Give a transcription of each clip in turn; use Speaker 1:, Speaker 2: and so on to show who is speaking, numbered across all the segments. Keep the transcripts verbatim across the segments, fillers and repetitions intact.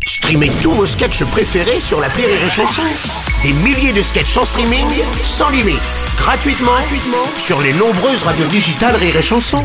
Speaker 1: Streamez tous vos sketchs préférés sur l'appli Rire et Chanson. Des milliers de sketchs en streaming, sans limite, gratuitement, gratuitement sur les nombreuses radios digitales Rire et Chanson.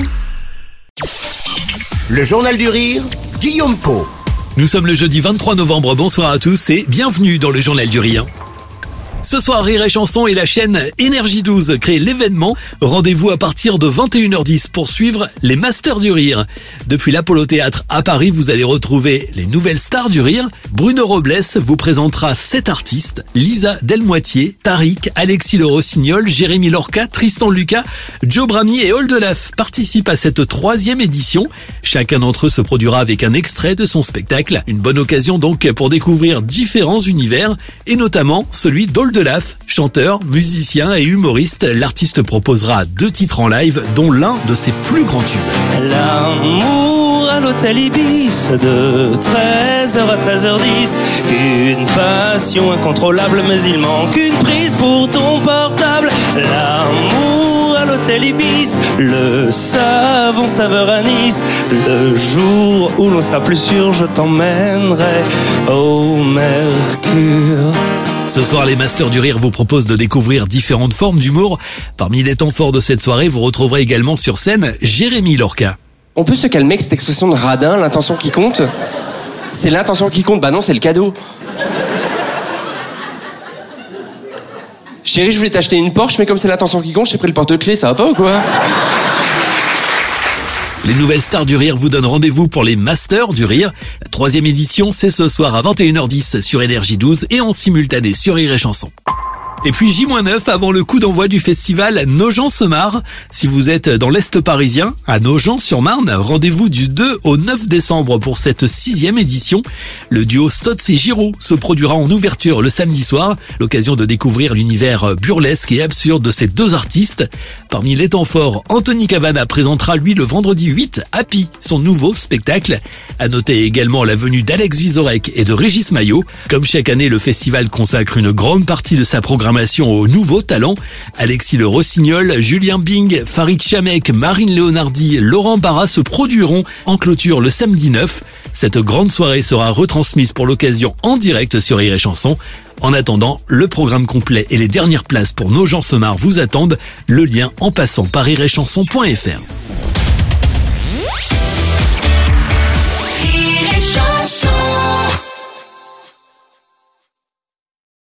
Speaker 1: Le Journal du Rire, Guillaume Pau.
Speaker 2: Nous sommes le jeudi vingt-trois novembre, bonsoir à tous et bienvenue dans le Journal du Rire. Ce soir, Rire et Chanson et la chaîne Énergie douze créent l'événement. Rendez-vous à partir de vingt et une heures dix pour suivre les Masters du Rire. Depuis l'Apollo Théâtre à Paris, vous allez retrouver les nouvelles stars du rire. Bruno Robles vous présentera sept artistes. Lisa Delmoitier, Tariq, Alexis Le Rossignol, Jérémy Lorca, Tristan Lucas, Joe Brami et Oldelaf participent à cette troisième édition. Chacun d'entre eux se produira avec un extrait de son spectacle. Une bonne occasion donc pour découvrir différents univers et notamment celui d'Oldelaf. Oldelaf, chanteur, musicien et humoriste, l'artiste proposera deux titres en live, dont l'un de ses plus grands tubes.
Speaker 3: L'amour à l'hôtel Ibis, de treize heures à treize heures dix. Une passion incontrôlable, mais il manque une prise pour ton portable. L'amour à l'hôtel Ibis, le savon saveur anis. Le jour où l'on sera plus sûr, je t'emmènerai au Mercure.
Speaker 2: Ce soir, les Masters du Rire vous proposent de découvrir différentes formes d'humour. Parmi les temps forts de cette soirée, vous retrouverez également sur scène Jérémy Lorca.
Speaker 4: On peut se calmer avec cette expression de radin, l'intention qui compte. C'est l'intention qui compte, bah non, c'est le cadeau. Chérie, je voulais t'acheter une Porsche, mais comme c'est l'intention qui compte, j'ai pris le porte-clés, ça va pas ou quoi?
Speaker 2: Les nouvelles stars du rire vous donnent rendez-vous pour les Masters du Rire. La troisième édition, c'est ce soir à vingt et une heures dix sur Énergie douze et en simultané sur Rire et Chanson. Et puis J neuf avant le coup d'envoi du festival Nogent-se-Marre. Si vous êtes dans l'Est parisien, à Nogent-sur-Marne, rendez-vous du deux au neuf décembre pour cette sixième édition. Le duo Stotz et Giraud se produira en ouverture le samedi soir. L'occasion de découvrir l'univers burlesque et absurde de ces deux artistes. Parmi les temps forts, Anthony Cavana présentera lui le vendredi huit Happy, son nouveau spectacle. À noter également la venue d'Alex Vizorek et de Régis Maillot. Comme chaque année, le festival consacre une grande partie de sa programmation aux nouveaux talents. Alexis Le Rossignol, Julien Bing, Farid Chamek, Marine Leonardi, Laurent Barra se produiront en clôture le samedi neuf. Cette grande soirée sera retransmise pour l'occasion en direct sur Rire et Chanson. En attendant, le programme complet et les dernières places pour Nogent-se-Marre vous attendent. Le lien en passant par rire et chanson point f r.